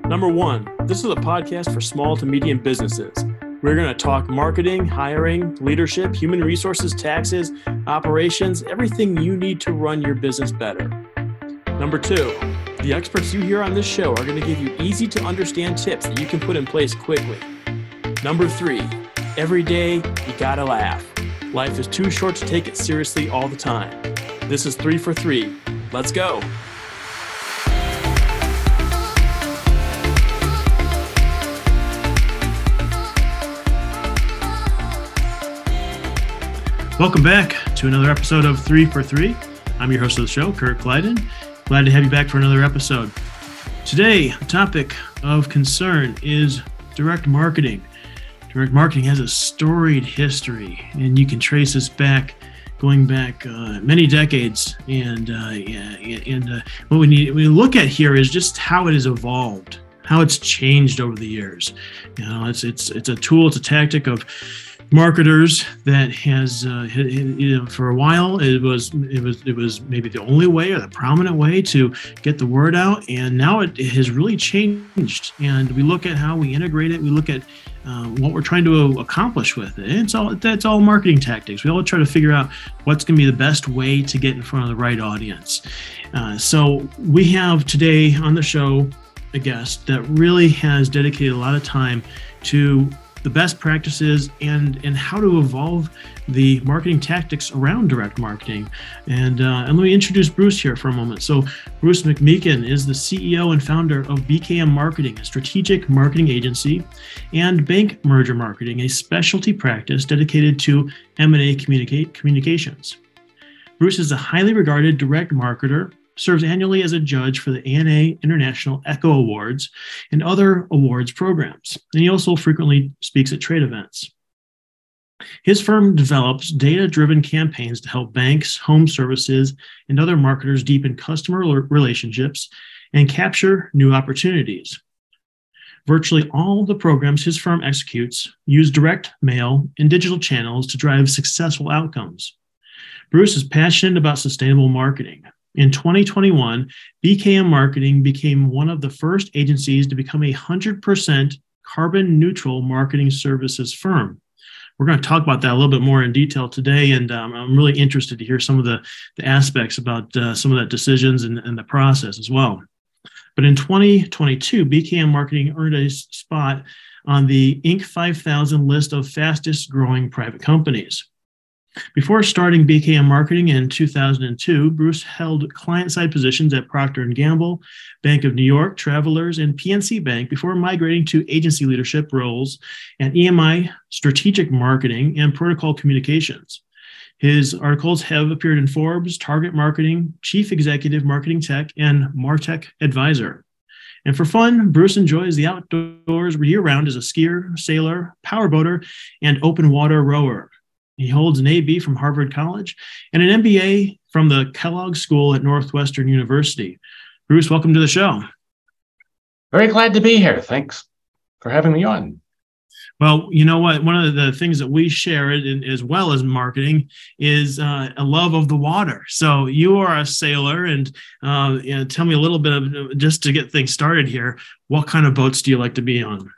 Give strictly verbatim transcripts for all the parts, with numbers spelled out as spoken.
Number one, this is a podcast for small to medium businesses. We're going to talk marketing, hiring, leadership, human resources, taxes, operations, everything you need to run your business better. Number two, the experts you hear on this show are going to give you easy to understand tips that you can put in place quickly. Number three, every day you gotta laugh. Life is too short to take it seriously all the time. This is three for three. Let's go. Welcome back to another episode of Three for Three. I'm your host of the show, Kurt Glyden. Glad to have you back for another episode. Today, the topic of concern is direct marketing. Direct marketing has a storied history, and you can trace this back, going back uh, many decades. And uh, yeah, and uh, what we need, we look at here is just how it has evolved, how it's changed over the years. You know, it's it's it's a tool, it's a tactic of marketers that has, uh, you know, for a while it was it was it was maybe the only way or the prominent way to get the word out, and now it, it has really changed. And we look at how we integrate it. We look at uh, what we're trying to accomplish with it. It's all that's all marketing tactics. We all try to figure out what's going to be the best way to get in front of the right audience. Uh, so we have today on the show a guest that really has dedicated a lot of time to the best practices and and how to evolve the marketing tactics around direct marketing. And, uh, and let me introduce Bruce here for a moment. So Bruce McMeekin is the C E O and founder of B K M Marketing, a strategic marketing agency, and Bank Merger Marketing, a specialty practice dedicated to M and A communicate, communications. Bruce is a highly regarded direct marketer, serves annually as a judge for the A N A International Echo Awards and other awards programs. And he also frequently speaks at trade events. His firm develops data-driven campaigns to help banks, home services, and other marketers deepen customer relationships and capture new opportunities. Virtually all the programs his firm executes use direct mail and digital channels to drive successful outcomes. Bruce is passionate about sustainable marketing. In twenty twenty-one, B K M Marketing became one of the first agencies to become a one hundred percent carbon neutral marketing services firm. We're going to talk about that a little bit more in detail today, and um, I'm really interested to hear some of the, the aspects about uh, some of that decisions and, and the process as well. But in twenty twenty-two, B K M Marketing earned a spot on the Inc five thousand list of fastest growing private companies. Before starting B K M Marketing in two thousand two, Bruce held client-side positions at Procter and Gamble, Bank of New York, Travelers, and P N C Bank before migrating to agency leadership roles at E M I, Strategic Marketing, and Protocol Communications. His articles have appeared in Forbes, Target Marketing, Chief Executive Marketing Tech, and MarTech Advisor. And for fun, Bruce enjoys the outdoors year-round as a skier, sailor, powerboater, and open water rower. He holds an A B from Harvard College and an M B A from the Kellogg School at Northwestern University. Bruce, welcome to the show. Very glad to be here. Thanks for having me on. Well, you know what? One of the things that we share in, as well as marketing is uh, a love of the water. So you are a sailor, and uh, you know, tell me a little bit of, just to get things started here, what kind of boats do you like to be on?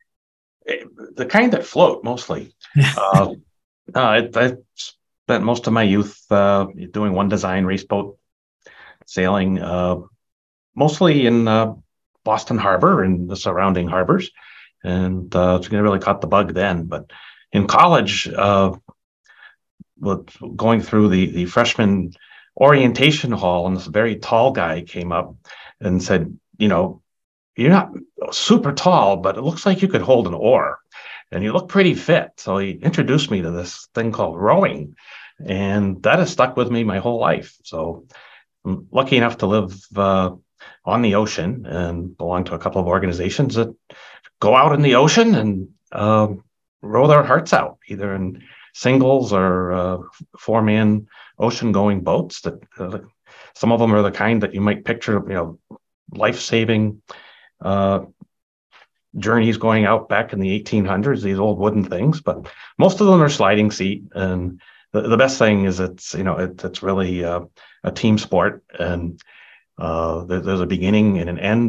The kind that float, mostly. uh, Uh, I, I spent most of my youth uh, doing one design race boat sailing, uh, mostly in uh, Boston Harbor and the surrounding harbors, and uh, it's really caught the bug then. But in college, uh, with going through the the freshman orientation hall, and this very tall guy came up and said, "You know, you're not super tall, but it looks like you could hold an oar. And you look pretty fit." So he introduced me to this thing called rowing, and that has stuck with me my whole life. So I'm lucky enough to live uh, on the ocean and belong to a couple of organizations that go out in the ocean and uh, row their hearts out, either in singles or uh, four-man ocean-going boats. That uh, some of them are the kind that you might picture, you know, life-saving uh, journeys going out back in the eighteen hundreds, these old wooden things, but most of them are sliding seat. And the, the best thing is it's, you know, it, it's really uh, a team sport, and uh, there, there's a beginning and an end, and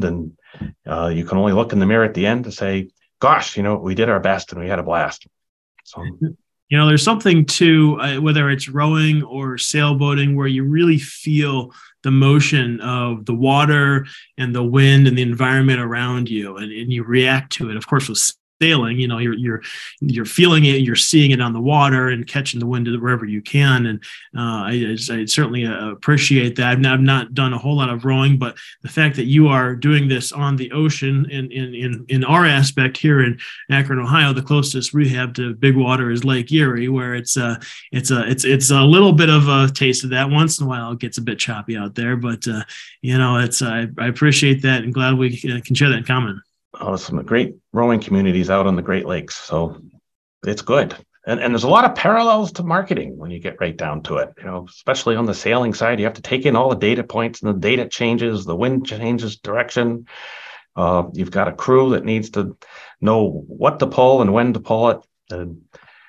Uh, you can only look in the mirror at the end to say, gosh, you know, we did our best and we had a blast. So, you know, there's something to uh, whether it's rowing or sailboating where you really feel the motion of the water and the wind and the environment around you, and, and you react to it. Of course, with sailing, you know, you're you're you're feeling it, you're seeing it on the water and catching the wind wherever you can. And uh, I, I certainly appreciate that. I've not, I've not done a whole lot of rowing, but the fact that you are doing this on the ocean, in in in, in our aspect here in Akron, Ohio, the closest we have to big water is Lake Erie, where it's a it's a it's it's a little bit of a taste of that. Once in a while, it gets a bit choppy out there, but uh, you know, it's I, I appreciate that and glad we can share that in common. Oh, some great rowing communities out on the Great Lakes. So it's good. And, and there's a lot of parallels to marketing when you get right down to it, you know, especially on the sailing side. You have to take in all the data points and the data changes, the wind changes direction. Uh, you've got a crew that needs to know what to pull and when to pull it. And,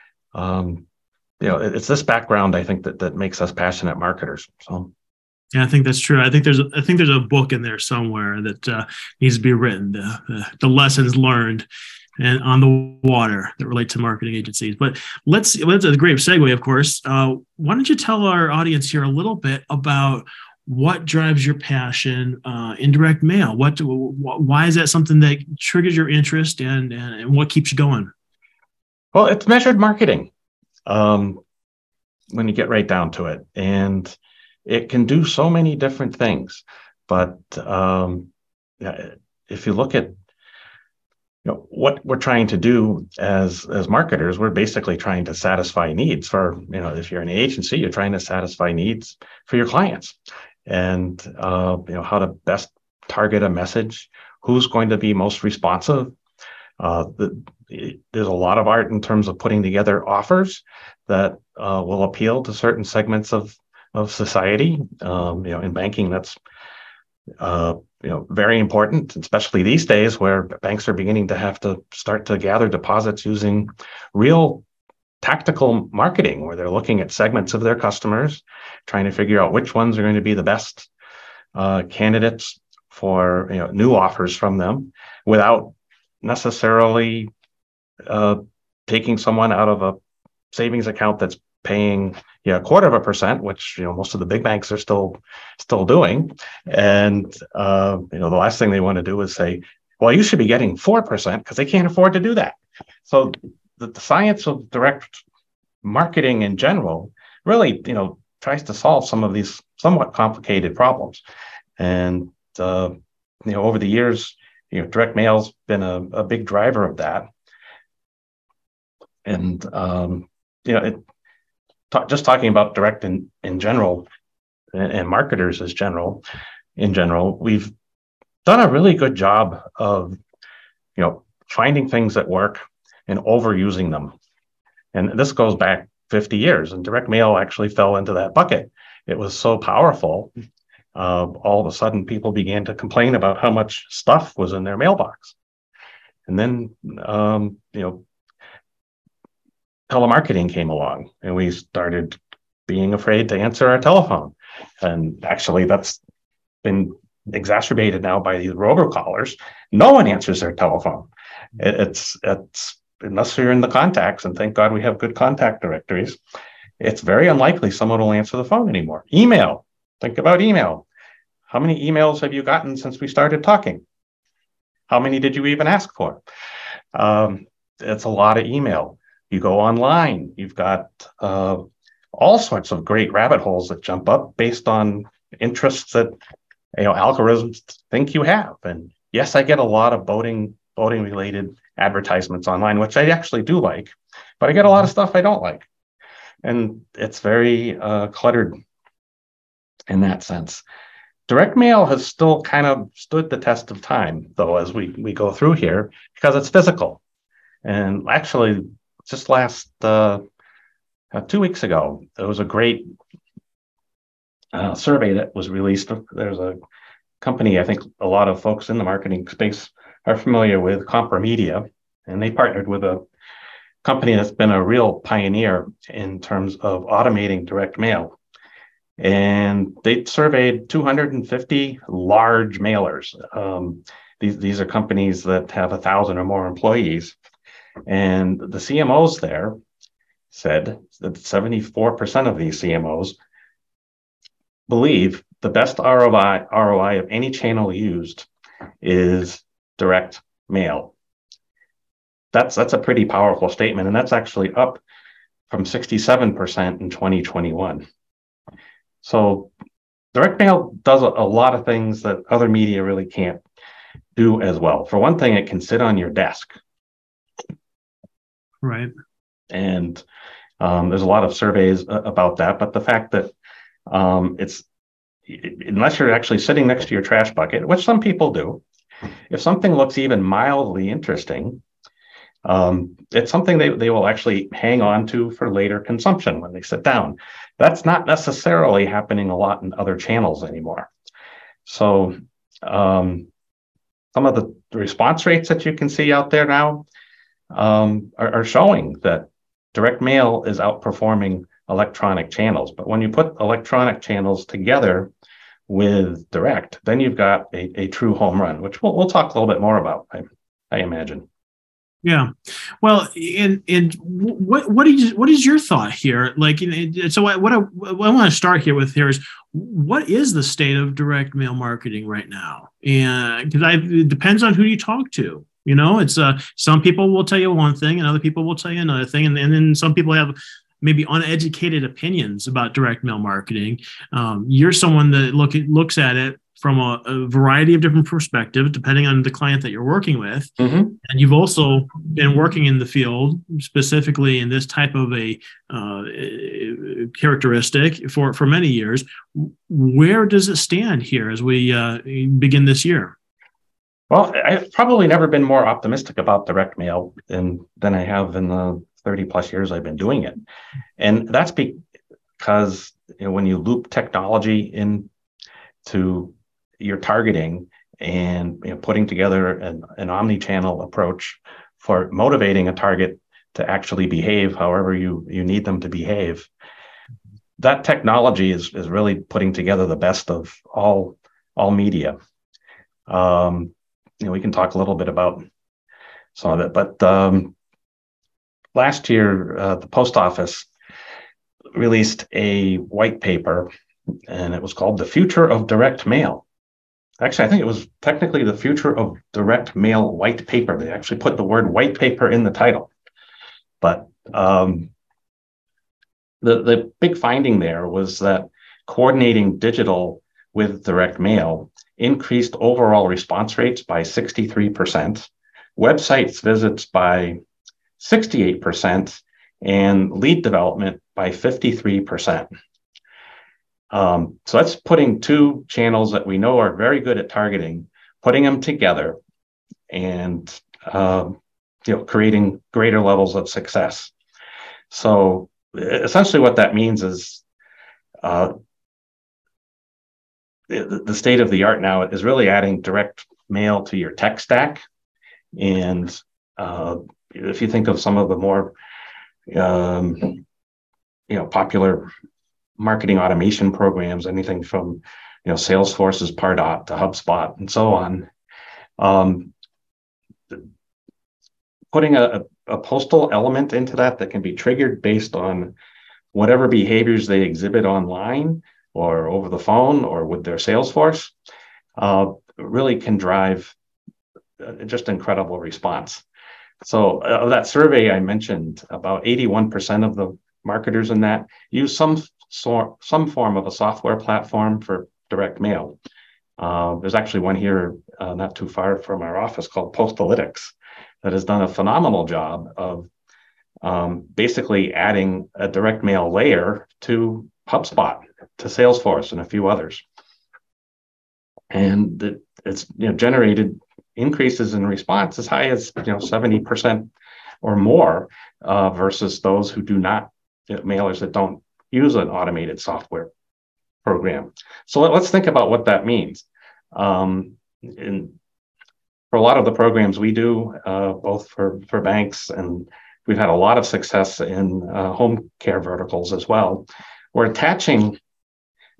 um, you know, it's this background, I think, that, that makes us passionate marketers. So. Yeah, I think that's true. I think there's a, I think there's a book in there somewhere that uh, needs to be written. The, the, the lessons learned and on the water that relate to marketing agencies. But let's that's a great segue, of course. Uh, why don't you tell our audience here a little bit about what drives your passion uh, in direct mail? What why is that something that triggers your interest, and and, and what keeps you going? Well, it's measured marketing um, when you get right down to it, and it can do so many different things. But um, if you look at you know what we're trying to do as as marketers, we're basically trying to satisfy needs for, you know, if you're an agency, you're trying to satisfy needs for your clients, and uh, you know how to best target a message, who's going to be most responsive. Uh, the, there's a lot of art in terms of putting together offers that uh, will appeal to certain segments of of society. Um, you know, in banking, that's uh, you know very important, especially these days where banks are beginning to have to start to gather deposits using real tactical marketing, where they're looking at segments of their customers, trying to figure out which ones are going to be the best uh, candidates for, you know, new offers from them, without necessarily uh, taking someone out of a savings account that's paying yeah a quarter of a percent, which, you know, most of the big banks are still still doing. And uh, you know the last thing they want to do is say, well, you should be getting four percent, because they can't afford to do that. So the, the science of direct marketing in general really, you know, tries to solve some of these somewhat complicated problems. And uh, you know over the years, you know, direct mail's been a, a big driver of that. And um, you know it Talk, just talking about direct in, in general, and, and marketers as general, in general, we've done a really good job of, you know, finding things that work and overusing them. And this goes back fifty years, and direct mail actually fell into that bucket. It was so powerful. Uh, all of a sudden, people began to complain about how much stuff was in their mailbox. And then, um, you know, telemarketing came along, and we started being afraid to answer our telephone. And actually, that's been exacerbated now by these robocallers. No one answers their telephone. It's it's unless you're in the contacts, and thank God we have good contact directories, it's very unlikely someone will answer the phone anymore. Email. Think about email. How many emails have you gotten since we started talking? How many did you even ask for? Um, it's a lot of email. You go online, you've got uh, all sorts of great rabbit holes that jump up based on interests that, you know, algorithms think you have. And yes, I get a lot of boating, boating related advertisements online, which I actually do like, but I get a lot of stuff I don't like. And it's very uh, cluttered in that sense. Direct mail has still kind of stood the test of time, though, as we, we go through here, because it's physical. And actually, just last uh, uh, two weeks ago, there was a great uh, survey that was released. There's a company I think a lot of folks in the marketing space are familiar with, Compromedia, and they partnered with a company that's been a real pioneer in terms of automating direct mail. and they surveyed two hundred fifty large mailers. Um, these, these are companies that have a thousand or more employees. And the C M Os there said that seventy-four percent of these C M Os believe the best R O I, R O I of any channel used is direct mail. That's, that's a pretty powerful statement, and that's actually up from sixty-seven percent in twenty twenty-one. So direct mail does a, a lot of things that other media really can't do as well. For one thing, it can sit on your desk. Right. And um, there's a lot of surveys uh, about that, but the fact that um, it's, unless you're actually sitting next to your trash bucket, which some people do, if something looks even mildly interesting, um, it's something they, they will actually hang on to for later consumption when they sit down. That's not necessarily happening a lot in other channels anymore. So um, some of the response rates that you can see out there now um, are, are showing that direct mail is outperforming electronic channels. But when you put electronic channels together with direct, then you've got a, a true home run, which we'll, we'll talk a little bit more about, I, I imagine. Yeah, well, and and what what is what is your thought here? Like, so I, what I, what I want to start here with here is, what is the state of direct mail marketing right now? And because I it depends on who you talk to. You know, it's uh some people will tell you one thing, and other people will tell you another thing, and, and then some people have maybe uneducated opinions about direct mail marketing. Um, you're someone that look looks at it from a, a variety of different perspectives, depending on the client that you're working with. Mm-hmm. And you've also been working in the field, specifically in this type of a uh, characteristic for, for many years. Where does it stand here as we uh, begin this year? Well, I've probably never been more optimistic about direct mail than, than I have in the thirty plus years I've been doing it. And that's because, you know, when you loop technology into your targeting and, you know, putting together an, an omni-channel approach for motivating a target to actually behave however you, you need them to behave, that technology is, is really putting together the best of all, all media. Um, you know, we can talk a little bit about some of it, but um, last year, uh, the post office released a white paper, and it was called The Future of Direct Mail. Actually, I think it was technically The Future of Direct Mail White Paper. They actually put the word white paper in the title. But um, the, the big finding there was that coordinating digital with direct mail increased overall response rates by sixty-three percent, websites visits by sixty-eight percent, and lead development by fifty-three percent. Um, so that's putting two channels that we know are very good at targeting, putting them together, and uh, you know, creating greater levels of success. So essentially, what that means is uh, the, the state of the art now is really adding direct mail to your tech stack. And uh, if you think of some of the more um, you know, popular marketing automation programs, anything from, you know, Salesforce's Pardot to HubSpot and so on, um, putting a, a postal element into that that can be triggered based on whatever behaviors they exhibit online or over the phone or with their Salesforce, uh, really can drive just incredible response. So uh, that survey I mentioned, about eighty-one percent of the marketers in that use some So, some form of a software platform for direct mail. Uh, there's actually one here uh, not too far from our office called Postalytics that has done a phenomenal job of um, basically adding a direct mail layer to HubSpot, to Salesforce, and a few others. And it, it's, you know, generated increases in response as high as, you know, seventy percent or more uh, versus those who do not, you know, mailers that don't use an automated software program. So let, let's think about what that means. Um, in, for a lot of the programs we do, uh, both for, for banks, and we've had a lot of success in uh, home care verticals as well, we're attaching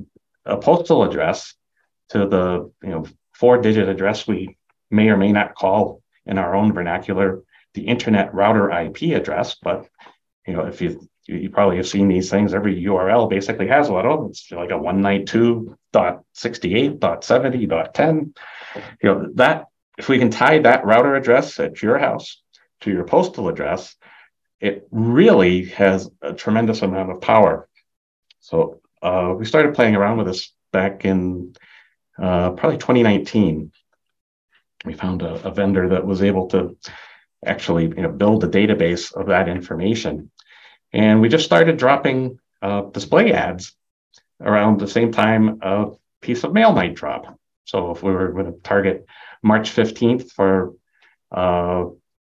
a postal address to the you know four-digit address we may or may not call in our own vernacular the internet router I P address. But you know, if you you probably have seen these things, every U R L basically has one. Oh, it's like a one ninety-two dot sixty-eight dot seventy dot ten. You know, that if we can tie that router address at your house to your postal address, it really has a tremendous amount of power. So uh, we started playing around with this back in uh, probably twenty nineteen. We found a, a vendor that was able to actually you know, build a database of that information. And we just started dropping uh, display ads around the same time a piece of mail might drop. So if we were going to target March fifteenth for uh,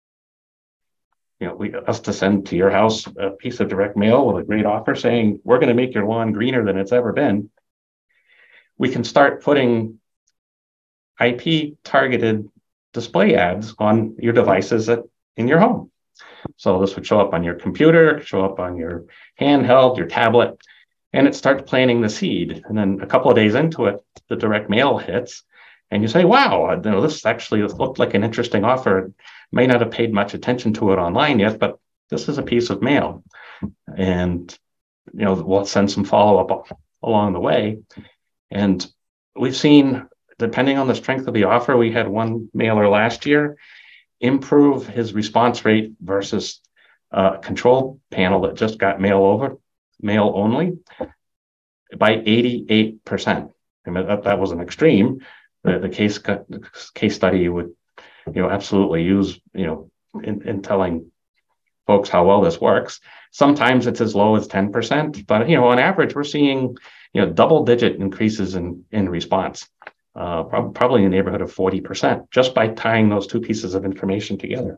you know, we, us to send to your house a piece of direct mail with a great offer saying, we're going to make your lawn greener than it's ever been, we can start putting I P targeted display ads on your devices at, in your home. So this would show up on your computer, show up on your handheld, your tablet, and it starts planting the seed. And then a couple of days into it, the direct mail hits, and you say, wow, you know, this actually looked like an interesting offer. May not have paid much attention to it online yet, but this is a piece of mail. And, you know, we'll send some follow-up along the way. And we've seen, depending on the strength of the offer, we had one mailer last year improve his response rate versus a control panel that just got mail over, mail only, by eighty-eight percent. I mean, that, that was an extreme. The, the case the case study would, you know, absolutely use, you know, in, in telling folks how well this works. Sometimes it's as low as ten percent, but, you know, on average, we're seeing, you know, double digit increases in, in response. Uh, probably in the neighborhood of forty percent, just by tying those two pieces of information together.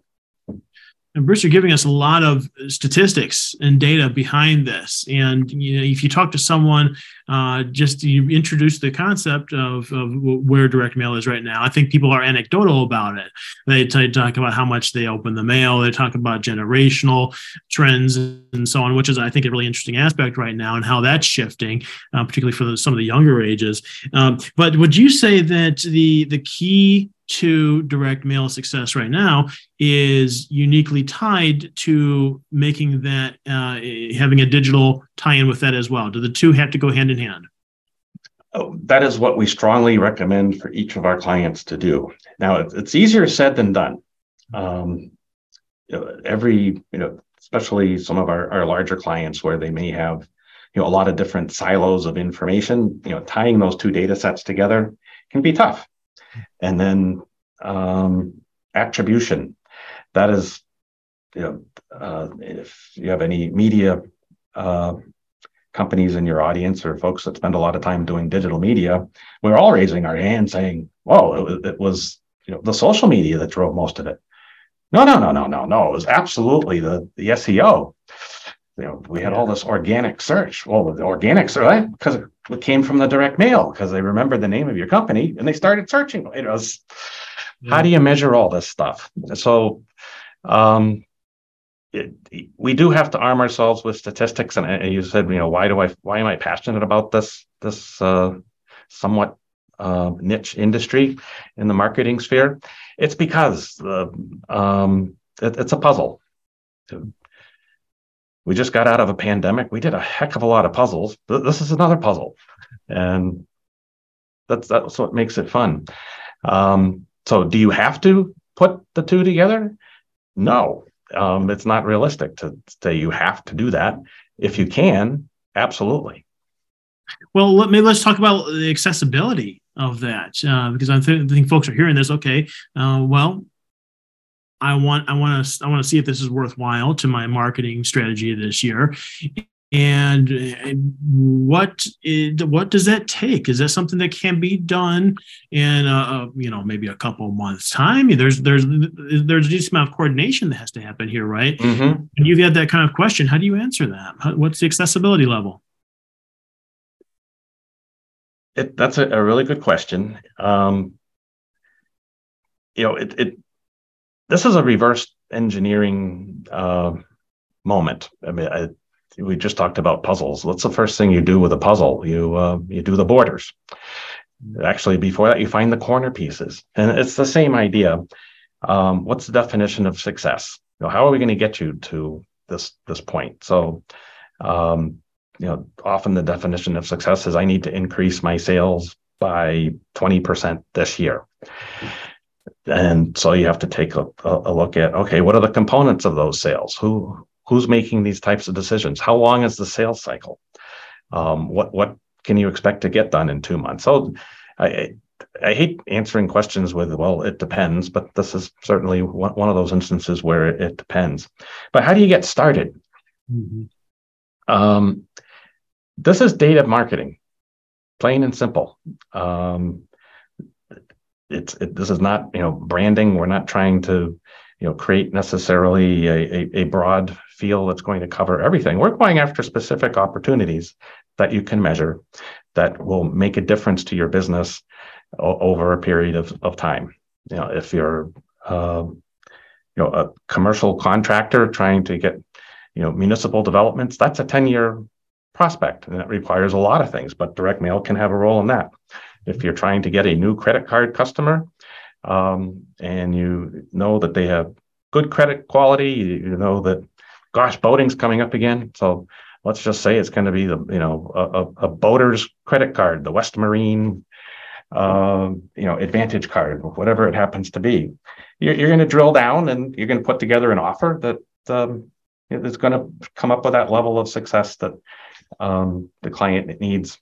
And Bruce, you're giving us a lot of statistics and data behind this. And you know, if you talk to someone, uh, just you introduce the concept of, of where direct mail is right now. I think people are anecdotal about it. They t- talk about how much they open the mail. They talk about generational trends and so on, which is, I think, a really interesting aspect right now and how that's shifting, uh, particularly for the, some of the younger ages. Um, but would you say that the the key to direct mail success right now is uniquely tied to making that, uh, having a digital tie-in with that as well? Do the two have to go hand in hand? Oh, that is what we strongly recommend for each of our clients to do. Now, it's, it's easier said than done. Um, you know, every, you know, especially some of our, our larger clients where they may have, you know, a lot of different silos of information, you know, tying those two data sets together can be tough. And then um, attribution, that is, you know, uh, if you have any media uh, companies in your audience or folks that spend a lot of time doing digital media, we're all raising our hand saying, "Whoa, it, it was you know the social media that drove most of it." No, no, no, no, no, no. It was absolutely the the S E O. You know, we had all this organic search. Well, the organic search, because it came from the direct mail, because they remembered the name of your company and they started searching. It was, yeah. How do you measure all this stuff? So, um, it, we do have to arm ourselves with statistics. And, and you said, you know, why do I? Why am I passionate about this? This uh, somewhat uh, niche industry in the marketing sphere? It's because uh, um, it, it's a puzzle. We just got out of a pandemic. We did a heck of a lot of puzzles. This is another puzzle. And that's, that's what makes it fun. Um, so do you have to put the two together? No, um, it's not realistic to say you have to do that. If you can, absolutely. Well, let, maybe let's talk about the accessibility of that, uh, because I th- think folks are hearing this. Okay, uh, well, I want I want to I want to see if this is worthwhile to my marketing strategy this year. And what is, what does that take? Is that something that can be done in a, you know maybe a couple of months time? There's there's there's a decent amount of coordination that has to happen here, right? Mm-hmm. And you've had that kind of question. How do you answer that? How, what's the accessibility level? It, that's a, a really good question. Um, you know, it, it this is a reverse engineering uh, moment. I mean, I, we just talked about puzzles. What's the first thing you do with a puzzle? You uh, you do the borders. Actually, before that, you find the corner pieces, and it's the same idea. Um, what's the definition of success? You know, how are we going to get you to this this point? So, um, you know, often the definition of success is I need to increase my sales by twenty percent this year. And so you have to take a, a look at, okay, what are the components of those sales? Who who's making these types of decisions? How long is the sales cycle? Um, what what can you expect to get done in two months? So I I hate answering questions with, well, it depends, but this is certainly one, one of those instances where it, it depends. But how do you get started? Mm-hmm. Um, this is data marketing, plain and simple. Um, It's it, this is not, you know, branding. We're not trying to, you know, create necessarily a, a, a broad field that's going to cover everything. We're going after specific opportunities that you can measure that will make a difference to your business o- over a period of, of time. You know, if you're, uh, you know, a commercial contractor trying to get, you know, municipal developments, that's a ten-year prospect, and that requires a lot of things. But direct mail can have a role in that. If you're trying to get a new credit card customer, um, and you know that they have good credit quality, you, you know that, gosh, boating's coming up again. So let's just say it's going to be the, you know, a, a boater's credit card, the West Marine, uh, you know, Advantage card, whatever it happens to be. You're, you're going to drill down and you're going to put together an offer that um, is going to come up with that level of success that um, the client needs.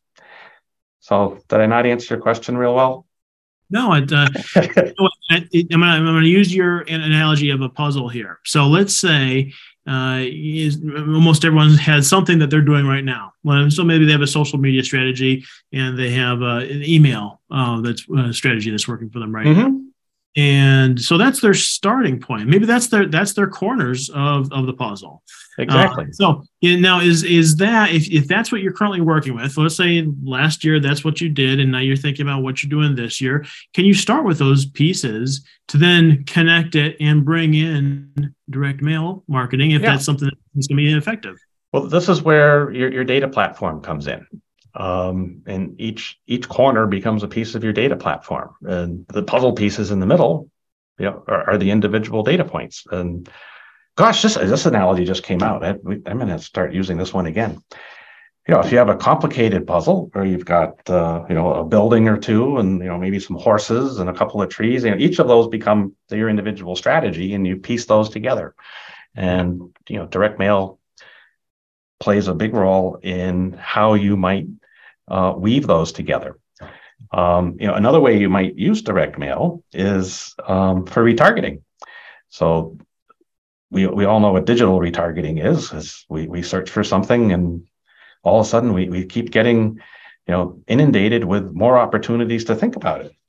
So did I not answer your question real well? No, it, uh, I, I'm going to use your analogy of a puzzle here. So let's say uh, is, almost everyone has something that they're doing right now. Well, so maybe they have a social media strategy and they have uh, an email uh, that's a strategy that's working for them right mm-hmm. now. And so that's their starting point. Maybe that's their that's their corners of, of the puzzle. Exactly. Uh, so you know, now is is that if, if that's what you're currently working with, let's say last year that's what you did, and now you're thinking about what you're doing this year, can you start with those pieces to then connect it and bring in direct mail marketing if yeah. that's something that's going to be effective? Well, this is where your, your data platform comes in. Um, and each each corner becomes a piece of your data platform, and the puzzle pieces in the middle, you know, are, are the individual data points. And gosh, this this analogy just came out. I, I'm going to start using this one again. You know, if you have a complicated puzzle, or you've got uh, you know, a building or two, and you know, maybe some horses and a couple of trees, you know, each of those become your individual strategy, and you piece those together. And you know, direct mail plays a big role in how you might uh, weave those together. Um, you know, another way you might use direct mail is um, for retargeting. So we we all know what digital retargeting is. is we we search for something, and all of a sudden we we keep getting, you know, inundated with more opportunities to think about it.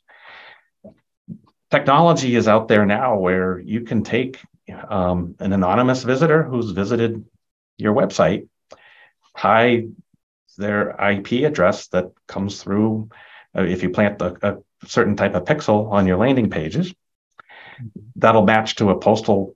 Technology is out there now where you can take um, an anonymous visitor who's visited your website, hide their I P address that comes through uh, if you plant a, a certain type of pixel on your landing pages. That'll match to a postal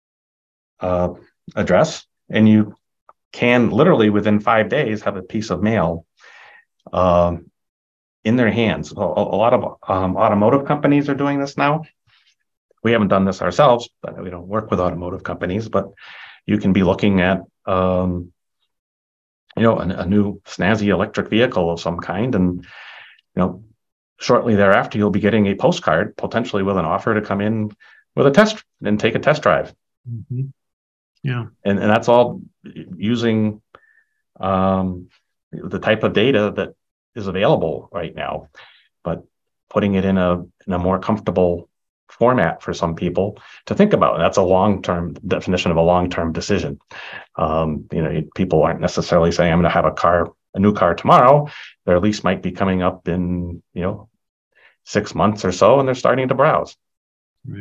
uh, address, and you can literally within five days have a piece of mail um, in their hands. A, a lot of um, automotive companies are doing this now. We haven't done this ourselves, but we don't work with automotive companies. But you can be looking at um, you know, a, a new snazzy electric vehicle of some kind, and you know, shortly thereafter you'll be getting a postcard, potentially with an offer to come in with a test and take a test drive. Mm-hmm. Yeah, and and that's all using um, the type of data that is available right now, but putting it in a in a more comfortable format for some people to think about. And that's a long-term definition of a long-term decision. Um, you know, people aren't necessarily saying, I'm going to have a car, a new car tomorrow. Their lease might be coming up in, you know, six months or so, and they're starting to browse. Right.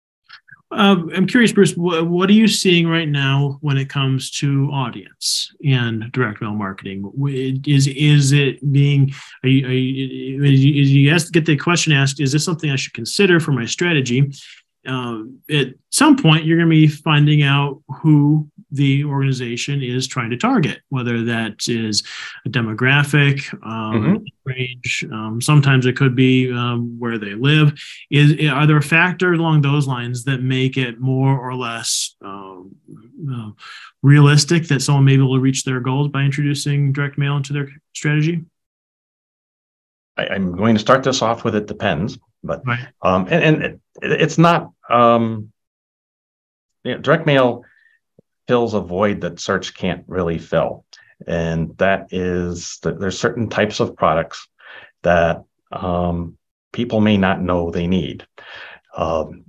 Um, I'm curious, Bruce, what, what are you seeing right now when it comes to audience and direct mail marketing? Is is it being, are you, are you, is you ask, get the question asked, is this something I should consider for my strategy? Um, at some point, you're going to be finding out who the organization is trying to target, whether that is a demographic, um, Mm-hmm. range. Um, sometimes it could be um, where they live. Is are there factors along those lines that make it more or less um, uh, realistic that someone may be able to reach their goals by introducing direct mail into their strategy? I, I'm going to start this off with it depends, but Right. um, and, and it, it's not um, you know, direct mail fills a void that search can't really fill, and that is that there's certain types of products that um, people may not know they need. Um,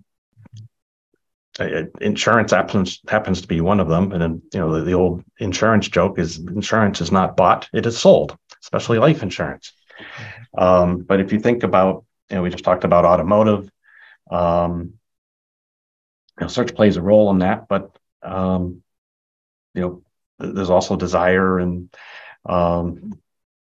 insurance happens happens to be one of them, and then you know the, the old insurance joke is insurance is not bought, it is sold, especially life insurance. Um, but if you think about, you know, we just talked about automotive, um, you know, search plays a role in that, but um, you know, there's also desire and um,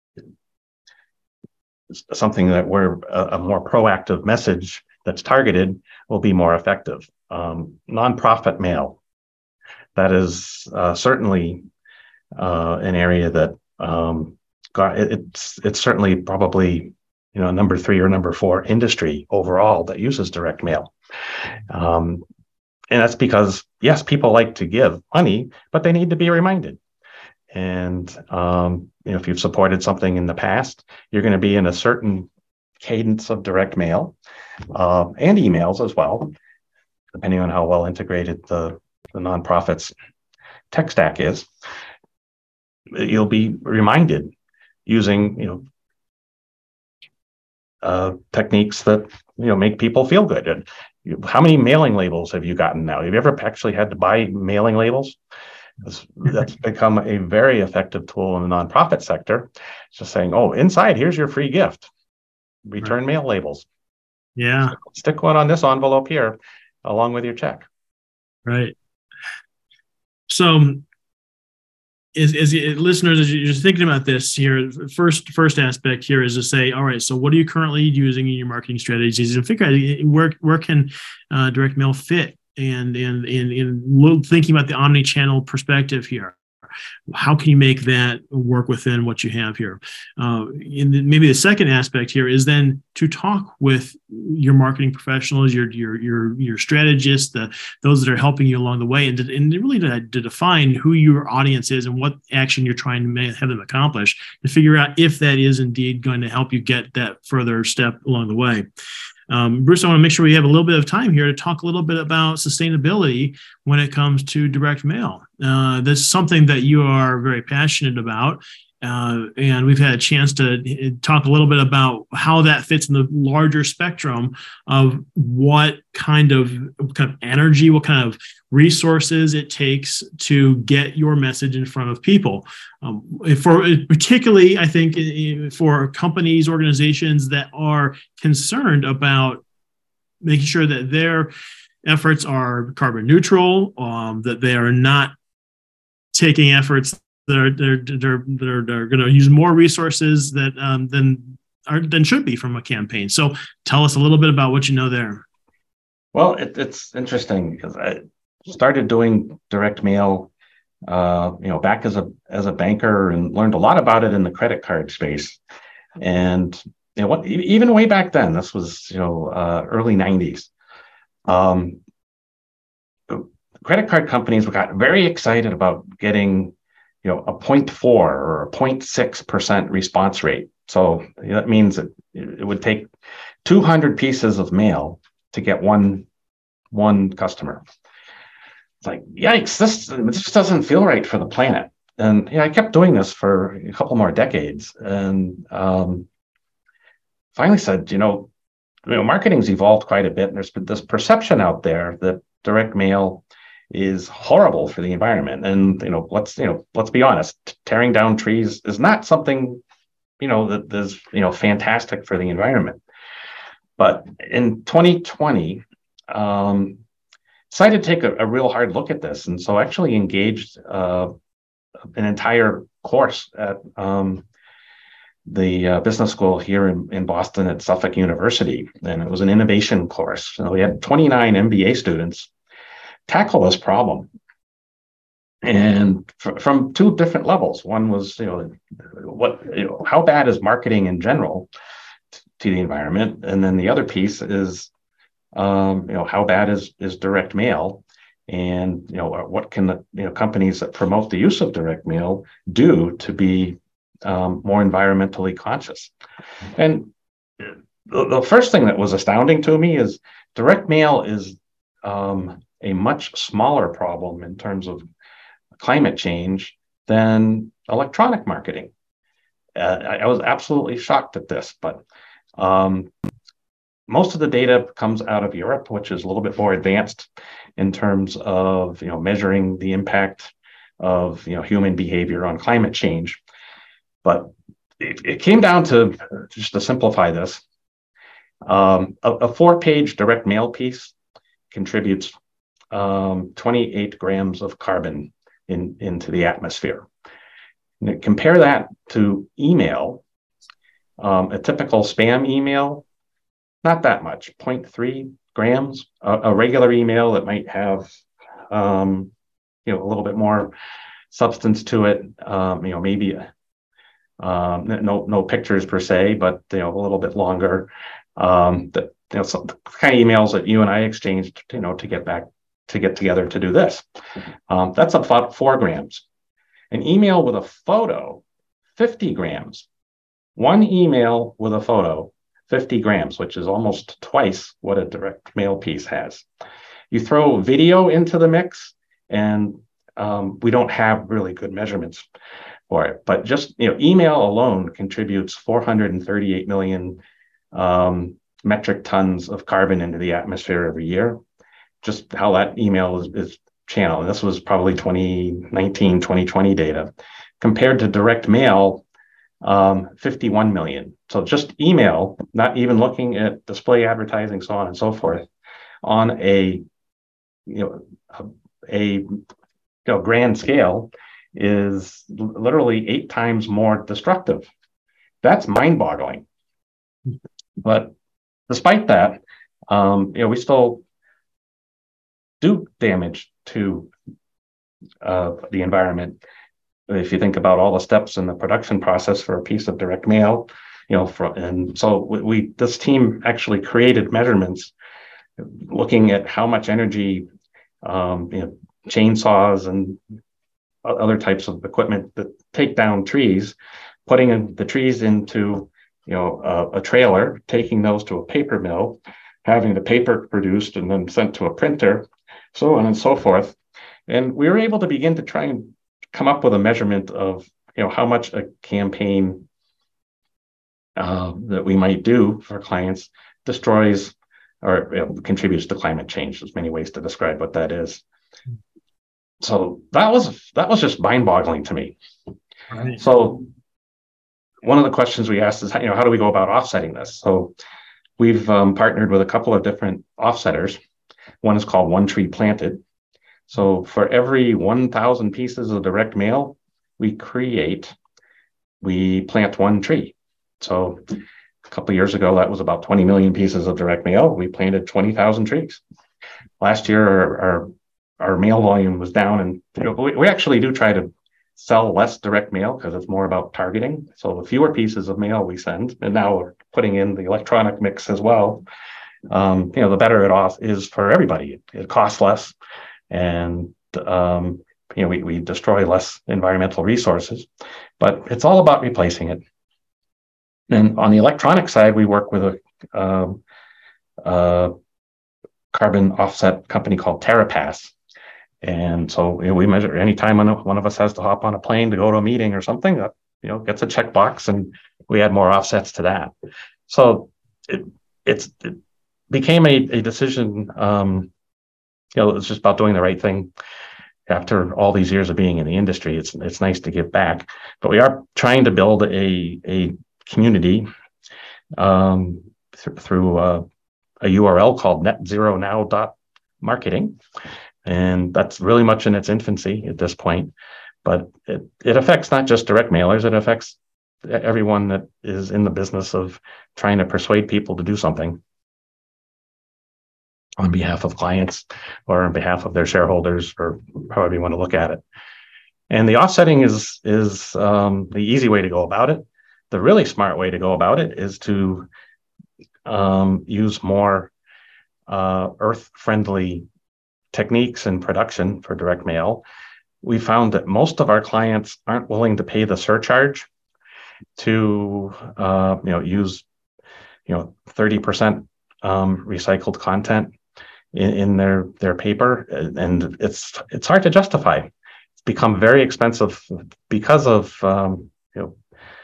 something that where a, a more proactive message that's targeted will be more effective. Um, nonprofit mail, that is uh, certainly uh, an area that um, got it's it's certainly probably you know number three or number four industry overall that uses direct mail. Um, and that's because yes, people like to give money, but they need to be reminded. And um, you know, if you've supported something in the past, you're going to be in a certain cadence of direct mail uh, and emails as well, depending on how well integrated the, the nonprofit's tech stack is. You'll be reminded using you know uh, techniques that you know make people feel good. And you, how many mailing labels have you gotten now? Have you ever actually had to buy mailing labels? That's, that's become a very effective tool in the nonprofit sector. It's just saying, oh, inside, here's your free gift. Return right. mail labels. Yeah. Stick, stick one on this envelope here, along with your check. Right. So, as, as listeners, as you're thinking about this here, first first aspect here is to say, all right, so what are you currently using in your marketing strategies, and figure out where where can uh, direct mail fit, and and and in thinking about the omni-channel perspective here. How can you make that work within what you have here? Uh, and maybe the second aspect here is then to talk with your marketing professionals, your your your your strategists, the, those that are helping you along the way, and, to, and really to, to define who your audience is and what action you're trying to make, have them accomplish, to figure out if that is indeed going to help you get that further step along the way. Um, Bruce, I want to make sure we have a little bit of time here to talk a little bit about sustainability when it comes to direct mail. Uh, that's something that you are very passionate about. Uh, and we've had a chance to talk a little bit about how that fits in the larger spectrum of what kind of, what kind of energy, what kind of resources it takes to get your message in front of people. Um, for particularly, I think for companies, organizations that are concerned about making sure that their efforts are carbon neutral, um, that they are not taking efforts that are they're they're they're, they're going to use more resources that um, than are than should be from a campaign. So tell us a little bit about what you know there. Well, it, it's interesting because I started doing direct mail, uh, you know, back as a as a banker, and learned a lot about it in the credit card space. And you know, what even way back then, this was you know uh, early nineties. Um, credit card companies got very excited about getting you know, a zero point four or a zero point six percent response rate. So you know, that means that it would take two hundred pieces of mail to get one, one customer. It's like, yikes, this, this doesn't feel right for the planet. And yeah, I kept doing this for a couple more decades, and um, finally said, you know, you know, marketing's evolved quite a bit, and there's this perception out there that direct mail is horrible for the environment. And you know, let's you know, let's be honest, tearing down trees is not something you know that is you know fantastic for the environment. But in twenty twenty, um, decided to take a, a real hard look at this, and so actually engaged uh, an entire course at um, the uh, business school here in, in Boston at Suffolk University, and it was an innovation course. So we had twenty-nine M B A students tackle this problem. and fr- from two different levels. One was, you know, what, you know, how bad is marketing in general t- to the environment, and then the other piece is, um, you know, how bad is is direct mail, and you know, what can the, you know, companies that promote the use of direct mail do to be um, more environmentally conscious. And the, the first thing that was astounding to me is direct mail is um, a much smaller problem in terms of climate change than electronic marketing. Uh, I, I was absolutely shocked at this, but um, most of the data comes out of Europe, which is a little bit more advanced in terms of, you know, measuring the impact of, you know, human behavior on climate change. But it, it came down to, just to simplify this, um, a, a four-page direct mail piece contributes um, twenty-eight grams of carbon in, into the atmosphere. And compare that to email. Um, a typical spam email, not that much, zero point three grams. A, a regular email that might have, um, you know, a little bit more substance to it. Um, you know, maybe um, no no pictures per se, but you know, a little bit longer. Um, that, you know, some the kind of emails that you and I exchanged, you know, to get back to get together to do this. Um, that's about four grams. An email with a photo, fifty grams. One email with a photo, fifty grams, which is almost twice what a direct mail piece has. You throw video into the mix, and um, we don't have really good measurements for it. But just, you know, email alone contributes four hundred thirty-eight million um, metric tons of carbon into the atmosphere every year. Just how that email is, is channeled. And this was probably twenty nineteen, twenty twenty data. Compared to direct mail, um, fifty-one million. So just email, not even looking at display advertising, so on and so forth, on a, you know, a, a you know, grand scale is literally eight times more destructive. That's mind-boggling. But despite that, um, you know, we still do damage to uh, the environment. If you think about all the steps in the production process for a piece of direct mail, you know, for, and so we, we this team actually created measurements looking at how much energy, um, you know, chainsaws and other types of equipment that take down trees, putting the trees into, you know, a, a trailer, taking those to a paper mill, having the paper produced and then sent to a printer, so on and so forth. And we were able to begin to try and come up with a measurement of, you know, how much a campaign uh, that we might do for clients destroys or, you know, contributes to climate change. There's many ways to describe what that is. So that was that was just mind-boggling to me. Right. So one of the questions we asked is, you know, how do we go about offsetting this? So we've um, partnered with a couple of different offsetters. One is called One Tree Planted. So for every one thousand pieces of direct mail we create, we plant one tree. So a couple of years ago, that was about twenty million pieces of direct mail. We planted twenty thousand trees. Last year, our, our, our mail volume was down, and you know, we, we actually do try to sell less direct mail because it's more about targeting. So the fewer pieces of mail we send, and now we're putting in the electronic mix as well, um, you know, the better it off is for everybody. It, it costs less, and um, you know, we, we destroy less environmental resources, but it's all about replacing it. And on the electronic side, we work with a, um, a carbon offset company called TerraPass. And so, you know, we measure anytime one of, one of us has to hop on a plane to go to a meeting or something, that, you know, gets a checkbox, and we add more offsets to that. So it, it's, it became a, a decision, um, you know, it's just about doing the right thing. After all these years of being in the industry, it's it's nice to give back. But we are trying to build a a community um, th- through uh, a U R L called net zero now dot marketing, and that's really much in its infancy at this point. But it it affects not just direct mailers; it affects everyone that is in the business of trying to persuade people to do something. on behalf of clients or on behalf of their shareholders, or however you want to look at it. And the offsetting is is um, the easy way to go about it. The really smart way to go about it is to um, use more uh, earth-friendly techniques in production for direct mail. We found that most of our clients aren't willing to pay the surcharge to uh, you know use you know thirty percent um, recycled content in, in their their paper, and it's it's hard to justify. It's become very expensive because of um, you know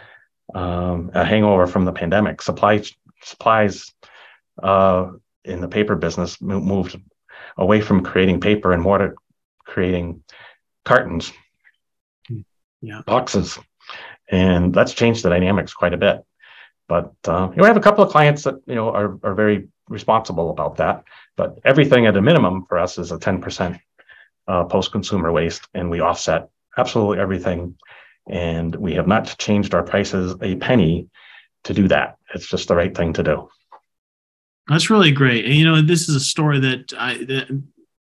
um, a hangover from the pandemic. Supply supplies uh, in the paper business moved away from creating paper and more to creating cartons, yeah, boxes, and that's changed the dynamics quite a bit. But uh, you know, we have a couple of clients that you know are are very responsible about that. But everything at a minimum for us is a ten percent uh, post-consumer waste, and we offset absolutely everything. And we have not changed our prices a penny to do that. It's just the right thing to do. That's really great. And you know, this is a story that I that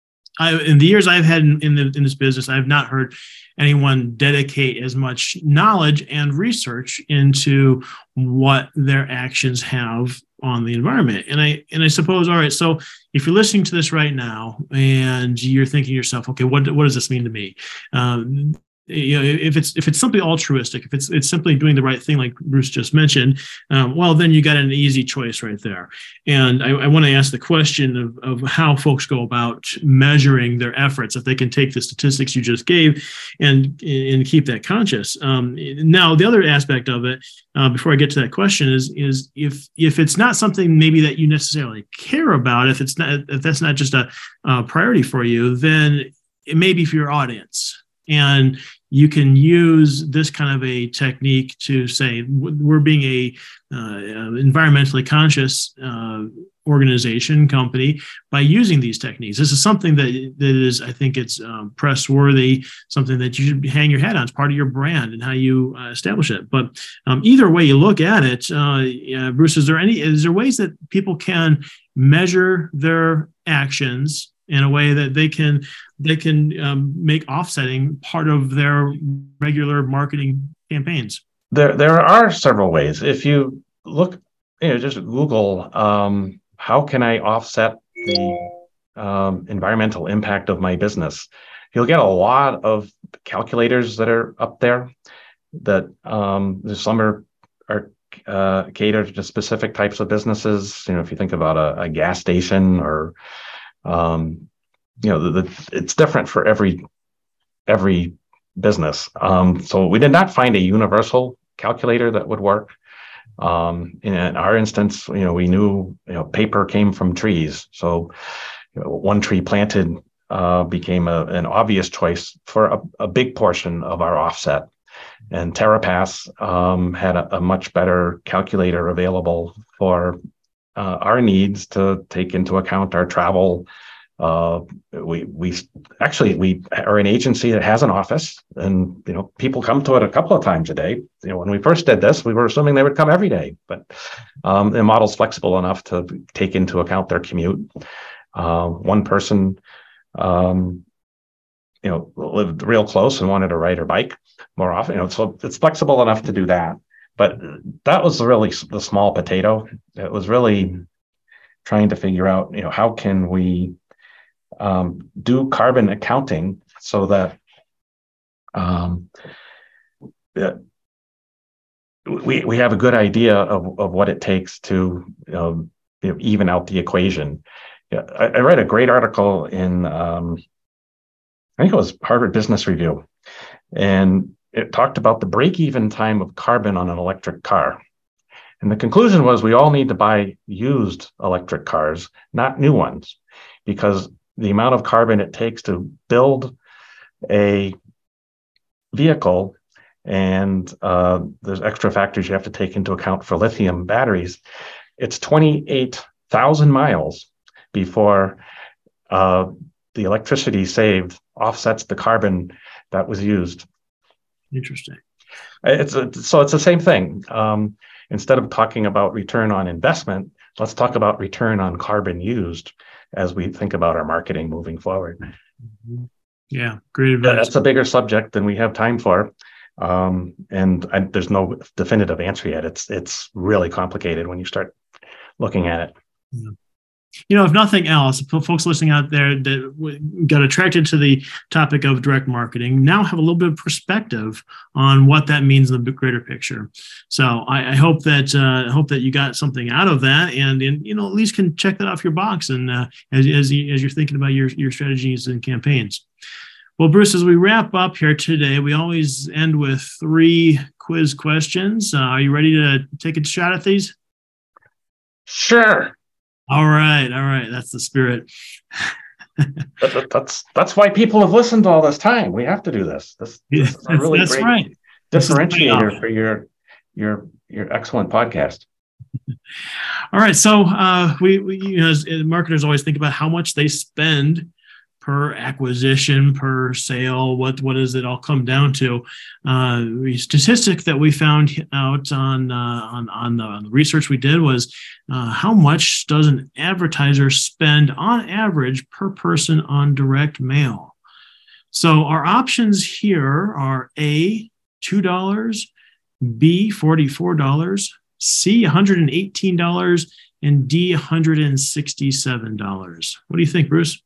I in the years I've had in, in the in this business, I've not heard anyone dedicate as much knowledge and research into what their actions have on the environment. And I and I suppose, all right, so if you're listening to this right now and you're thinking to yourself, okay, what what does this mean to me? Um, you know, if it's if it's simply altruistic, if it's it's simply doing the right thing, like Bruce just mentioned, um, well, then you got an easy choice right there. And I, I want to ask the question of of how folks go about measuring their efforts, if they can take the statistics you just gave and and keep that conscious. Um, now, the other aspect of it, uh, before I get to that question, is is if if it's not something maybe that you necessarily care about, if it's not if that's not just a, a priority for you, then it may be for your audience. And you can use this kind of a technique to say, we're being a uh, environmentally conscious uh, organization, company, by using these techniques. This is something that that is, I think it's um, press worthy, something that you should hang your hat on. It's part of your brand and how you uh, establish it. But um, either way you look at it, uh, yeah, Bruce, is there any, is there ways that people can measure their actions in a way that they can they can um, make offsetting part of their regular marketing campaigns? There there are several ways. If you look, you know, just Google, um, how can I offset the um, environmental impact of my business? You'll get a lot of calculators that are up there. That um, some are are uh, catered to specific types of businesses. You know, if you think about a, a gas station or Um, you know, the, the, it's different for every every business. Um, so we did not find a universal calculator that would work. Um, in our instance, you know, we knew you know paper came from trees, so you know, one tree planted uh, became a, an obvious choice for a, a big portion of our offset. And TerraPass um, had a, a much better calculator available for Uh, our needs to take into account our travel. Uh, we we actually we are an agency that has an office, and you know people come to it a couple of times a day. You know, when we first did this, we were assuming they would come every day, but um, the model's flexible enough to take into account their commute. Uh, one person, um, you know, lived real close and wanted to ride her bike more often. You know, so it's flexible enough to do that. But that was really the small potato. It was really trying to figure out, you know, how can we um, do carbon accounting so that um, that we we have a good idea of, of what it takes to you know, you know, even out the equation. Yeah, I, I read a great article in um, I think it was Harvard Business Review, and it talked about the break-even time of carbon on an electric car. And the conclusion was we all need to buy used electric cars, not new ones, because the amount of carbon it takes to build a vehicle, and uh, there's extra factors you have to take into account for lithium batteries, it's twenty-eight thousand miles before uh, the electricity saved offsets the carbon that was used. Interesting. It's a, so it's the same thing. Um, instead of talking about return on investment, let's talk about return on carbon used. as we think about our marketing moving forward. Yeah, great advice. That's a bigger subject than we have time for. Um, and I, there's no definitive answer yet. It's it's really complicated when you start looking at it. Yeah. You know, if nothing else, folks listening out there that got attracted to the topic of direct marketing now have a little bit of perspective on what that means in the greater picture. So I, I hope that uh, I hope that you got something out of that, and, and you know, at least can check that off your box, and uh, as as, you, as you're thinking about your your strategies and campaigns. Well, Bruce, as we wrap up here today, we always end with three quiz questions. Uh, are you ready to take a shot at these? Sure. All right, all right. That's the spirit. that, that's that's why people have listened all this time. We have to do this. This, this is a really that's great right. differentiator for your your your excellent podcast. All right, so uh, we, we you know, as marketers always think about how much they spend per acquisition, per sale. What what does it all come down to? Uh, the statistic that we found out on uh, on on the, on the research we did was uh, how much does an advertiser spend on average per person on direct mail? So our options here are A, two dollars, B, forty-four dollars, C, one hundred eighteen dollars, and D, one hundred sixty-seven dollars. What do you think, Bruce?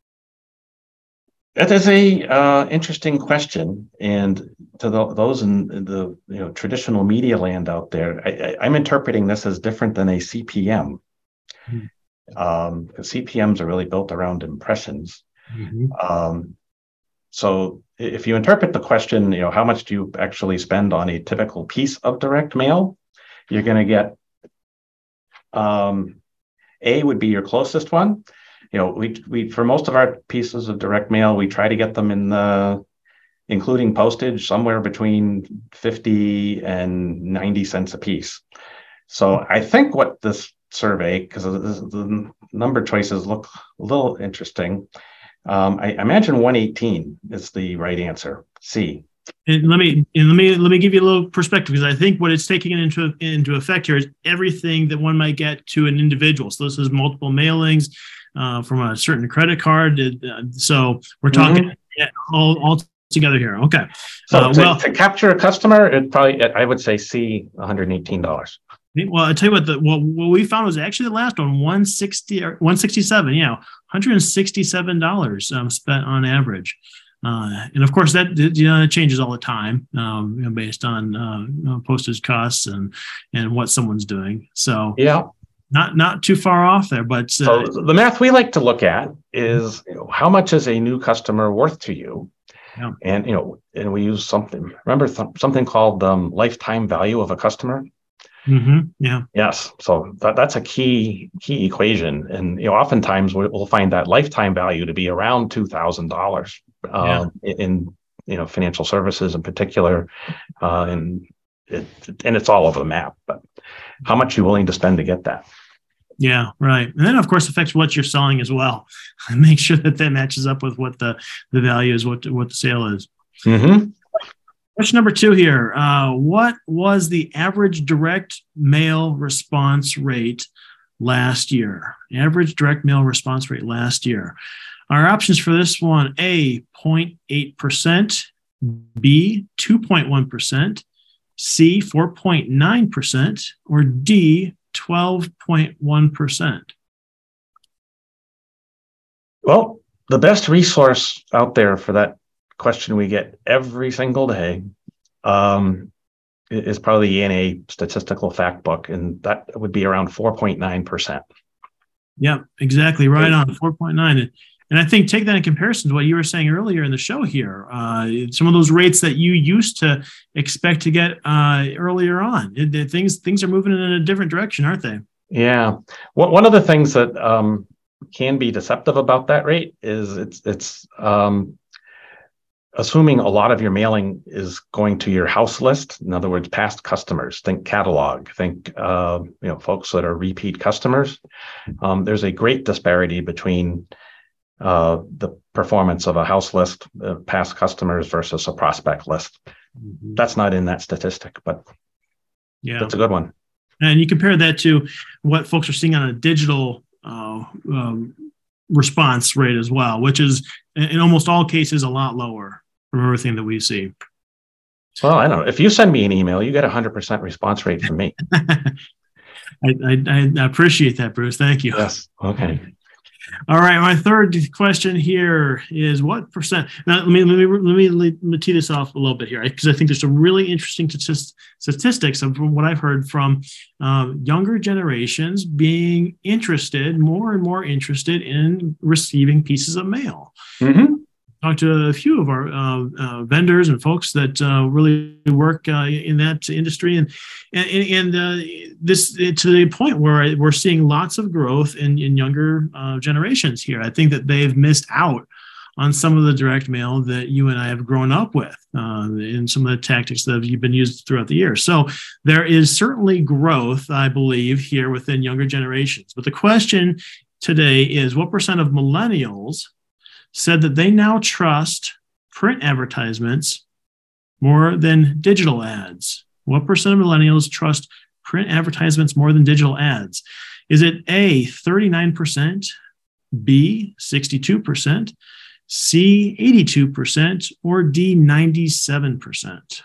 That is a uh, interesting question, and to the, those in the you know traditional media land out there, I, I, I'm interpreting this as different than a C P M. Mm-hmm. Um, because C P Ms are really built around impressions. Mm-hmm. Um, so if you interpret the question, you know, how much do you actually spend on a typical piece of direct mail? You're going to get um, A would be your closest one. You know, we we for most of our pieces of direct mail, we try to get them in the, including postage, somewhere between fifty and ninety cents a piece. So I think what this survey, because the number choices look a little interesting, um, I imagine one eighteen is the right answer. C. And let me and let me let me give you a little perspective, because I think what it's taking into into effect here is everything that one might get to an individual. So this is multiple mailings uh, from a certain credit card. Uh, so we're talking mm-hmm. all all together here. Okay. So uh, to, well, to capture a customer, it probably I would say C, one hundred eighteen dollars. Well, I'll tell you what, the what, what we found was actually the last one, one sixty or one sixty-seven. Yeah, one hundred sixty-seven dollars um, spent on average. Uh, and of course, that you know, it changes all the time, um, you know, based on uh, you know, postage costs and and what someone's doing. So yeah, not not too far off there. But uh, so the math we like to look at is, you know, how much is a new customer worth to you? Yeah. And you know, and we use something. Remember th- something called um, lifetime value of a customer. Mm-hmm. Yeah. Yes. So that, that's a key key equation, and you know, oftentimes we'll find that lifetime value to be around two thousand dollars. Um, yeah. in you know financial services in particular, uh, and it, and it's all over the map. But how much are you willing to spend to get that? Yeah, right. And then of course affects what you're selling as well. Make sure that that matches up with what the the value is, what what the sale is. Mm-hmm. Question number two here. Uh, what was the average direct mail response rate last year? Average direct mail response rate last year. Our options for this one: A, zero point eight percent, B, two point one percent, C, four point nine percent, or D, twelve point one percent. Well, the best resource out there for that question we get every single day um, is probably the E N A Statistical Fact Book, and that would be around four point nine percent. Yeah, exactly. Right on, four point nine. And I think take that in comparison to what you were saying earlier in the show here. Uh, some of those rates that you used to expect to get uh, earlier on. It, it, things things are moving in a different direction, aren't they? Yeah. Well, one of the things that um, can be deceptive about that rate is it's it's um, assuming a lot of your mailing is going to your house list. In other words, past customers. Think catalog. Think uh, you know folks that are repeat customers. Um, there's a great disparity between Uh, the performance of a house list, uh, past customers versus a prospect list. Mm-hmm. That's not in that statistic, but yeah, that's a good one. And you compare that to what folks are seeing on a digital uh, um, response rate as well, which is in almost all cases a lot lower from everything that we see. Well, I don't know. If you send me an email, you get a hundred percent response rate from me. I, I, I appreciate that, Bruce. Thank you. Yes. Okay. All right. My third question here is what percent? Now, let me let me let me, let me tee this off a little bit here, because I think there's some really interesting statistics of what I've heard from um, younger generations being interested, more and more interested in receiving pieces of mail. Mm-hmm. Talked to a few of our uh, uh, vendors and folks that uh, really work uh, in that industry, and and, and uh, this to the point where we're seeing lots of growth in, in younger uh, generations here. I think that they've missed out on some of the direct mail that you and I have grown up with, uh, in some of the tactics that have been used throughout the years. So there is certainly growth, I believe, here within younger generations. But the question today is, what percent of millennials said that they now trust print advertisements more than digital ads? What percent of millennials trust print advertisements more than digital ads? Is it A, thirty-nine percent, B, sixty-two percent, C, eighty-two percent, or D, ninety-seven percent?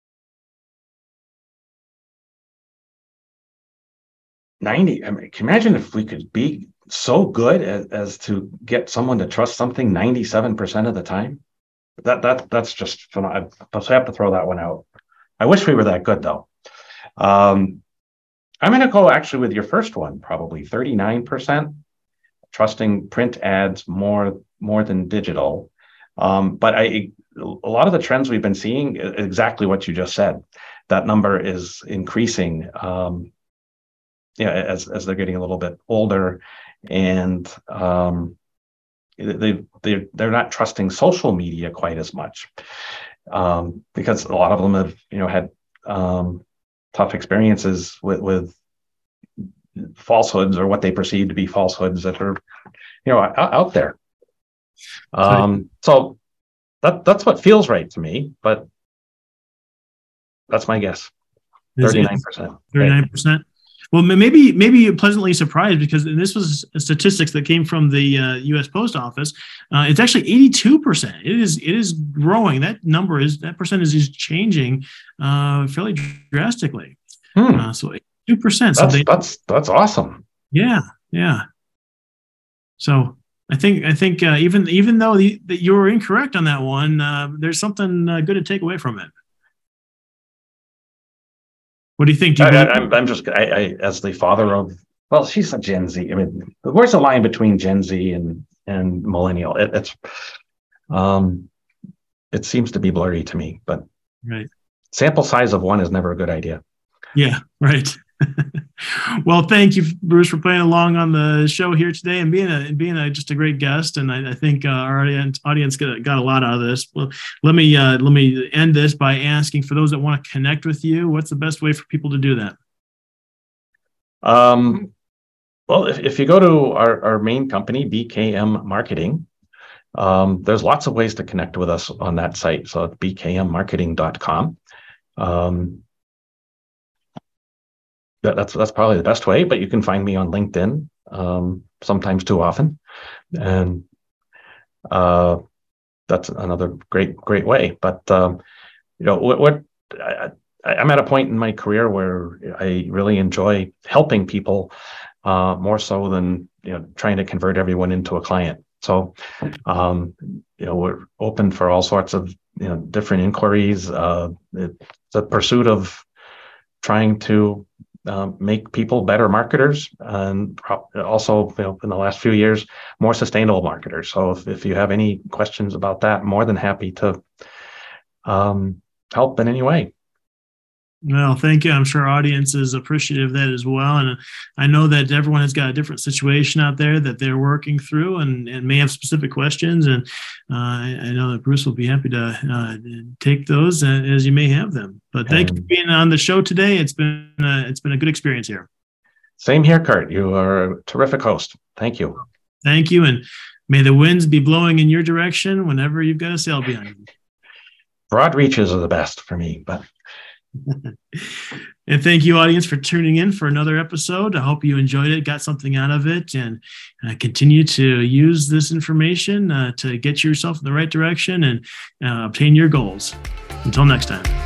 ninety. I mean, can you imagine if we could be so good as, as to get someone to trust something ninety-seven percent of the time? That that that's just fun. I have to throw that one out. I wish we were that good, though. Um, I'm going to go actually with your first one, probably thirty-nine percent trusting print ads more more than digital. Um, but I a lot of the trends we've been seeing, exactly what you just said. That number is increasing. Um, yeah, as as they're getting a little bit older, and um, they they they're not trusting social media quite as much, um, because a lot of them have you know had um, tough experiences with with falsehoods, or what they perceive to be falsehoods that are you know out, out there. Um, so that that's what feels right to me, but that's my guess. Thirty-nine percent. Thirty-nine percent. Well, maybe maybe you're pleasantly surprised, because this was statistics that came from the uh, U S Post Office. Uh, it's actually eighty-two percent. It is it is growing. That number is that percentage is changing uh, fairly drastically. Hmm. Uh, so eighty-two percent. So that's, they, that's that's awesome. Yeah, yeah. So I think I think uh, even even though the, the, you were incorrect on that one, uh, there's something uh, good to take away from it. What do you think? Do you I, I'm, I'm just, I, I, as the father of, well, she's a Gen Z. I mean, where's the line between Gen Z and, and millennial? It, it's, um, it seems to be blurry to me, but right. Sample size of one is never a good idea. Yeah, right. Well, thank you, Bruce, for playing along on the show here today and being a being a, just a great guest. And I, I think uh, our audience, audience got, got a lot out of this. Well, let me uh, let me end this by asking, for those that want to connect with you, what's the best way for people to do that? Um, well, if, if you go to our, our main company, B K M Marketing, um, there's lots of ways to connect with us on that site. So it's b k m marketing dot com. Um, That's that's probably the best way, but you can find me on LinkedIn, um, sometimes too often, and uh, that's another great great way. But um, you know what, what I, I'm at a point in my career where I really enjoy helping people, uh, more so than you know trying to convert everyone into a client. So um, you know we're open for all sorts of you know different inquiries. Uh, it's a pursuit of trying to Uh, make people better marketers, and also you know, in the last few years, more sustainable marketers. So if, if you have any questions about that, I'm more than happy to um, help in any way. Well, thank you. I'm sure our audience is appreciative of that as well. And I know that everyone has got a different situation out there that they're working through, and, and may have specific questions. And uh, I, I know that Bruce will be happy to uh, take those as you may have them. But thank um, you for being on the show today. It's been uh, it's been a good experience here. Same here, Kurt. You are a terrific host. Thank you. Thank you. And may the winds be blowing in your direction whenever you've got a sail behind you. Broad reaches are the best for me, but And thank you, audience, for tuning in for another episode. I hope you enjoyed it, got something out of it, and uh, continue to use this information uh, to get yourself in the right direction and uh, obtain your goals. Until next time.